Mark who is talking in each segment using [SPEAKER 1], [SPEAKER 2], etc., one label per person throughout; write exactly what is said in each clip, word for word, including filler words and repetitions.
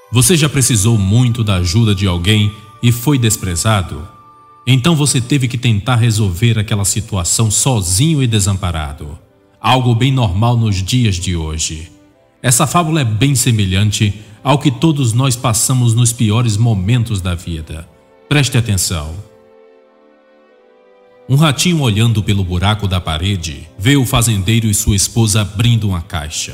[SPEAKER 1] Você já precisou muito da ajuda de alguém e foi desprezado? Então você teve que tentar resolver aquela situação sozinho e desamparado. Algo bem normal nos dias de hoje. Essa fábula é bem semelhante ao que todos nós passamos nos piores momentos da vida. Preste atenção. Um ratinho, olhando pelo buraco da parede, vê o fazendeiro e sua esposa abrindo uma caixa.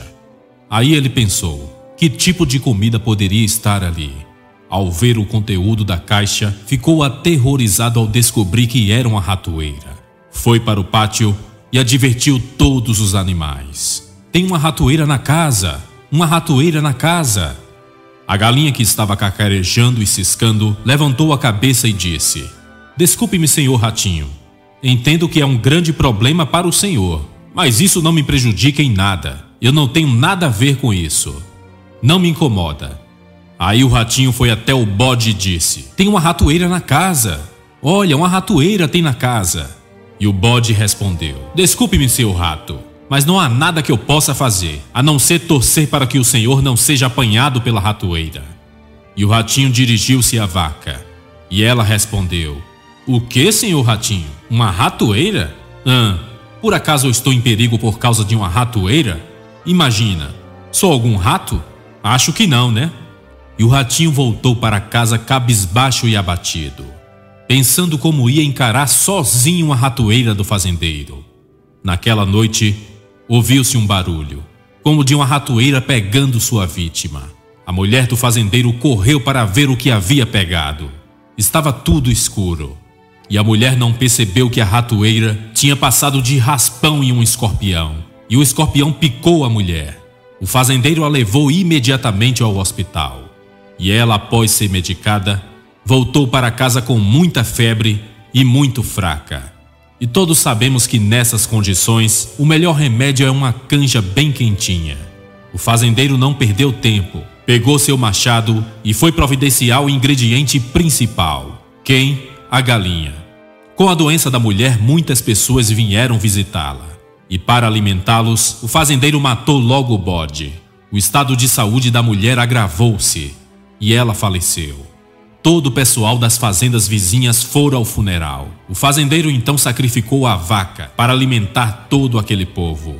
[SPEAKER 1] Aí ele pensou, que tipo de comida poderia estar ali? Ao ver o conteúdo da caixa, ficou aterrorizado ao descobrir que era uma ratoeira. Foi para o pátio e advertiu todos os animais. Tem uma ratoeira na casa! Uma ratoeira na casa! A galinha, que estava cacarejando e ciscando, levantou a cabeça e disse: Desculpe-me, senhor ratinho. Entendo que é um grande problema para o senhor, mas isso não me prejudica em nada. Eu não tenho nada a ver com isso. Não me incomoda. Aí o ratinho foi até o bode e disse: Tem uma ratoeira na casa. Olha, uma ratoeira tem na casa. E o bode respondeu: Desculpe-me, senhor rato, mas não há nada que eu possa fazer, a não ser torcer para que o senhor não seja apanhado pela ratoeira. E o ratinho dirigiu-se à vaca. E ela respondeu: O que, senhor ratinho? Uma ratoeira? Ah, por acaso eu estou em perigo por causa de uma ratoeira? Imagina, sou algum rato? Acho que não, né? E o ratinho voltou para casa cabisbaixo e abatido, pensando como ia encarar sozinho a ratoeira do fazendeiro. Naquela noite, ouviu-se um barulho, como de uma ratoeira pegando sua vítima. A mulher do fazendeiro correu para ver o que havia pegado. Estava tudo escuro, e a mulher não percebeu que a ratoeira tinha passado de raspão em um escorpião, e o escorpião picou a mulher. O fazendeiro a levou imediatamente ao hospital, e ela, após ser medicada, voltou para casa com muita febre e muito fraca. E todos sabemos que nessas condições o melhor remédio é uma canja bem quentinha. O fazendeiro não perdeu tempo, pegou seu machado e foi providenciar o ingrediente principal. Quem? A galinha. Com a doença da mulher, muitas pessoas vieram visitá-la. E para alimentá-los, o fazendeiro matou logo o bode. O estado de saúde da mulher agravou-se e ela faleceu. Todo o pessoal das fazendas vizinhas foram ao funeral. O fazendeiro então sacrificou a vaca para alimentar todo aquele povo.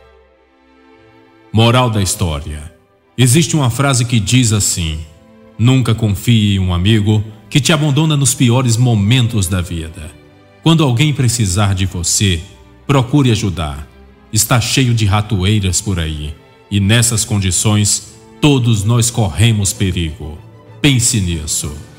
[SPEAKER 1] Moral da história: existe uma frase que diz assim: nunca confie em um amigo que te abandona nos piores momentos da vida. Quando alguém precisar de você, procure ajudar. Está cheio de ratoeiras por aí, e nessas condições todos nós corremos perigo. Pense nisso.